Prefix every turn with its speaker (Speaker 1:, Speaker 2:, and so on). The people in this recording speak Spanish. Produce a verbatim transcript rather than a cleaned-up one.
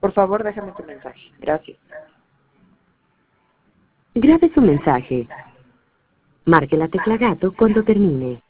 Speaker 1: Por favor, déjame tu mensaje. Gracias.
Speaker 2: Grabe su mensaje. Marque la tecla gato cuando termine.